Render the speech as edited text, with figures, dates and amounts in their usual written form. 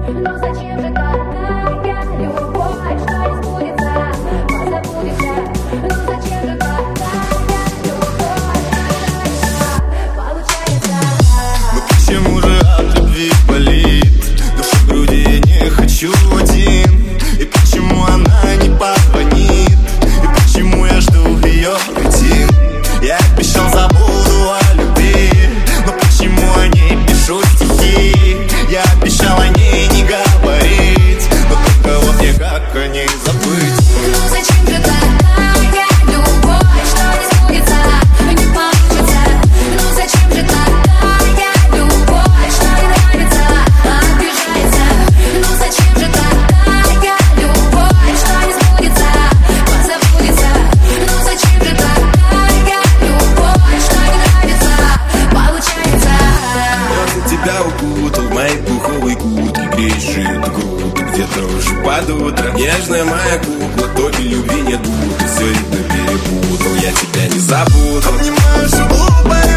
Но зачем же такая любовь, что не сбудется, позабудешься? Ну зачем же такая любовь, получается? Ну почему же от любви болит? Душа в груди, я не хочу один. И почему она не позвонит? И почему я жду ее прийти? Я обещал, забуду о любви, но почему о ней пишу стихи? Я обещал о ней не говорить, но только вот мне как о ней забыть? Ну зачем же такая любовь, что не сбудется, не получится? Ну зачем же такая любовь, что не нравится, обижается? Ну зачем же такая любовь, что не сбудется, позабудется? Ну зачем же такая любовь, что не нравится, получается? Я за тебя укутал в мои пуховые куртки, греешь эту грудь, где-то уже под утро. Нежная моя кукла, только любви нет, будто все видно перепутал. Я тебя не забуду. Обнимаю все глупое.